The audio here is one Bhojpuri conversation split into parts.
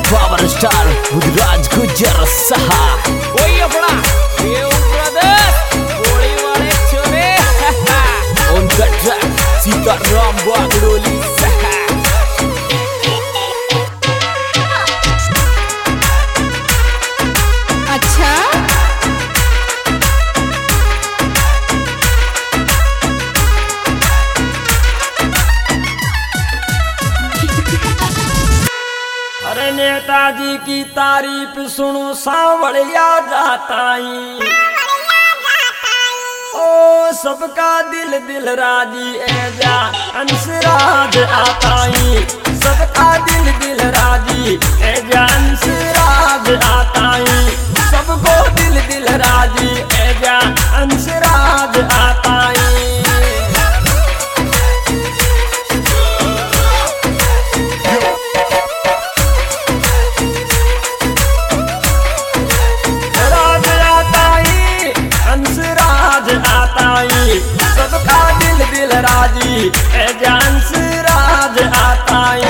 पावर स्टार बुधराज गुजर सहा कोई अपना देव ब्रदर्स गोली वाले छोरे on the track Sitaram Bagdoli सहा। अच्छा अरे नेताजी की तारीफ सुनो सांवलिया जाताई ओ सबका दिल दिल राजी ऐजा अंसराज आताई सबका दिल दिल राजी ऐजा अंसराज आताई सबको दिल दिल राजी ऐजा अंसराज आताई। सबका दिल दिल राजी एजेंस राज आताई।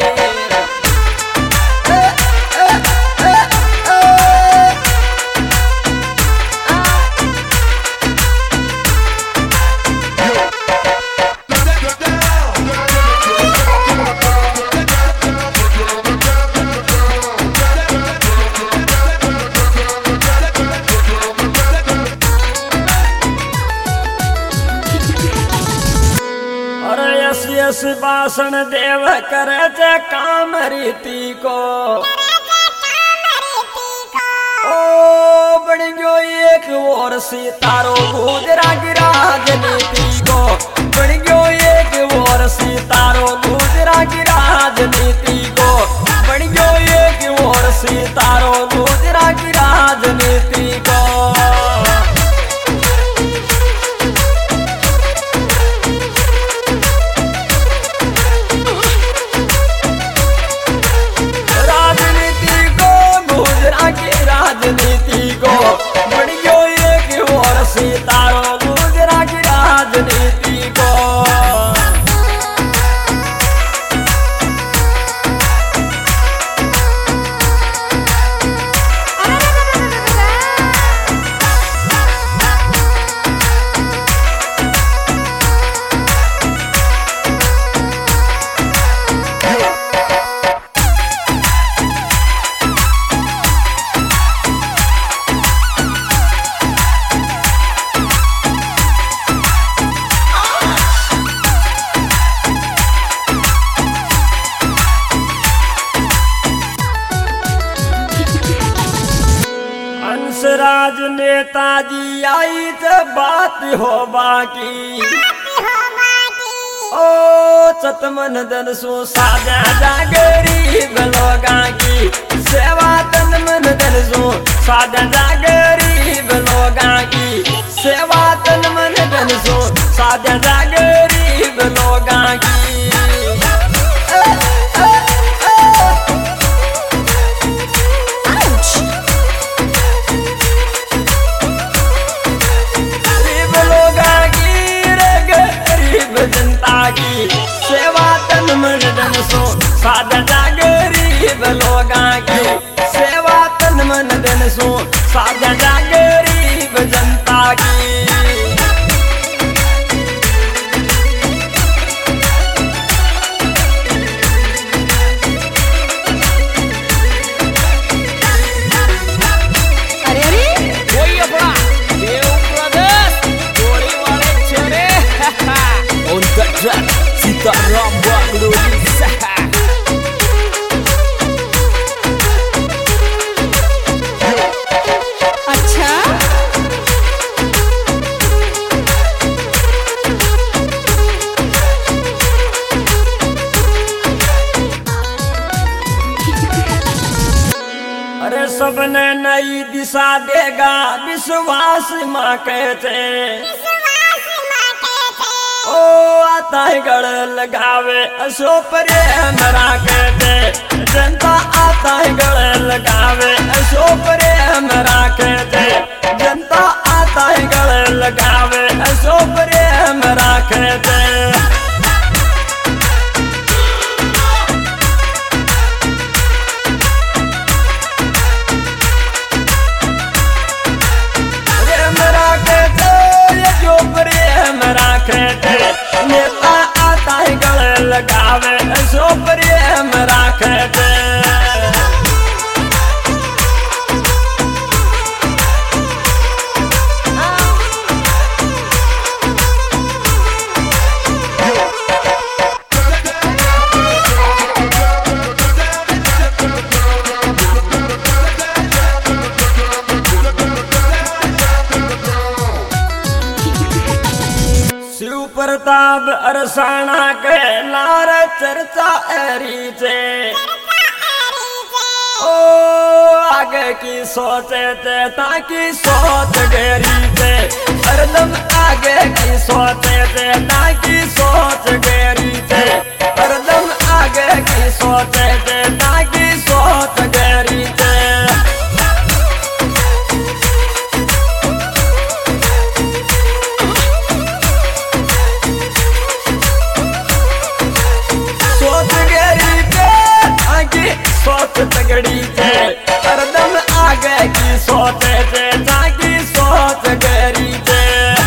यस भाषण देव करे चे काम रीति को ओ बन गयो एक और सितारो गुजरा की राजनीति को बन गयो एक और सितारो गुजरा की राजनीति को बन गयो एक और सितारो गुजरा की राजनीति को। राजनीति को बढ़ गयो एक और सितारो गुजरा की राजनीति को। राज नेताजी आई तो बात हो बाकी ओ चतमन दन सो साजा जागरीब लोगा की सेवा तन मन दन सो साजा जागरीब लोगा की सेवा तन मन दन सो साजा जागरीब लोगा की। जनता की सेवा तन मन धन सो साधा जागरीब लोगा की सेवा तन मन धन सो साधा जागरीब जनता की। सीताराम बागड़ोली सहा। अच्छा अरे सबने नई दिशा देगा विश्वास माँ कहते ओ आता है गड़ लगावे असो प्रेम राखते जनता आता है गड़ लगावे असो प्रेम राखते जनता आता है गड़ लगावे असो प्रेम राखते। प्रताप अरसाना के लार चर्चा एरी चे ओ आगे की सोचे थे ताकि सोच गहरी थे हरदम आगे की सोचे थे ताकि सोच गहरी थे हरदम आगे की सोचे थे ताकि सोच गहरी थे सोच तगड़ी थे हरदम आगे की सोचे थे ताकि सोच गहरी थे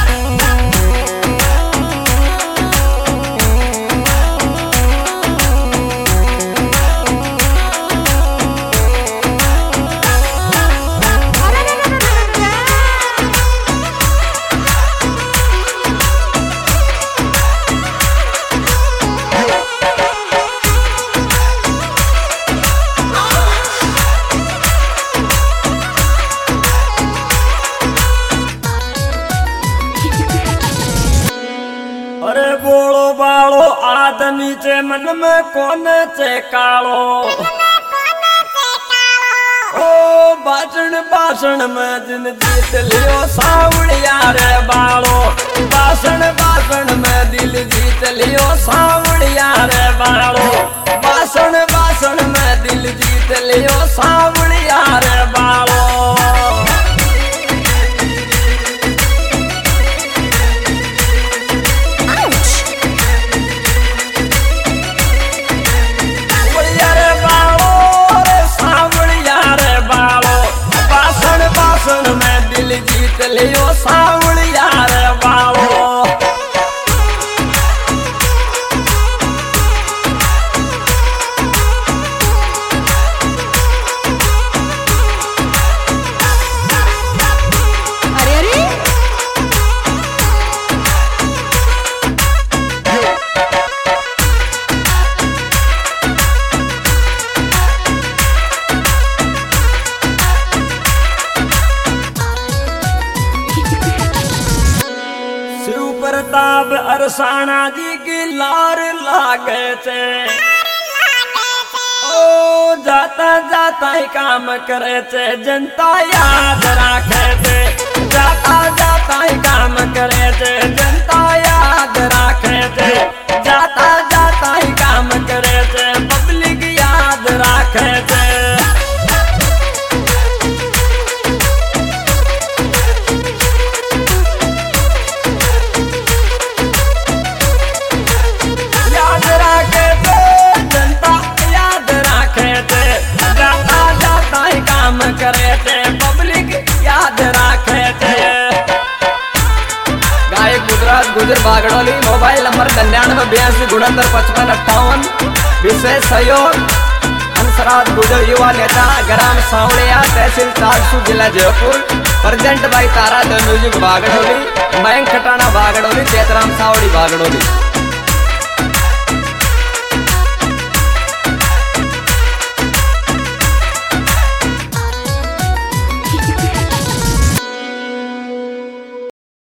बोलो बालो आदमी चे मन में कौन चे कालो ओ भाषण भाषण में जिन जीत लियो सावड़िया रे बालो भाषण भाषण में दिल जीत लियो सावड़िया रे बालो भाषण भाषण में दिल जीत लियो सावड़िया रे बालो में दिल जीत लियो सावड़िया रे बालो प्रताप अरसाना जी की लार लागे थे ओ जाता जाता ही काम करे थे जनता याद राखे थे जाता जाता ही काम करे थे जनता याद राखे थे जाता जाता ही काम करे थे पब्लिक याद राखे थे करे थे पब्लिक याद राखे थे गायक गुजरात गुजर बागड़ोली मोबाइल नंबर 9982 विशेष सहयोग हंसराज गुजर युवा नेता ग्राम सावड़िया तहसील तारसू जिला Jaipur present by Tara the music Bagdoli Mayank Khatana Bagdoli Chetram Sawadi बागड़ोली।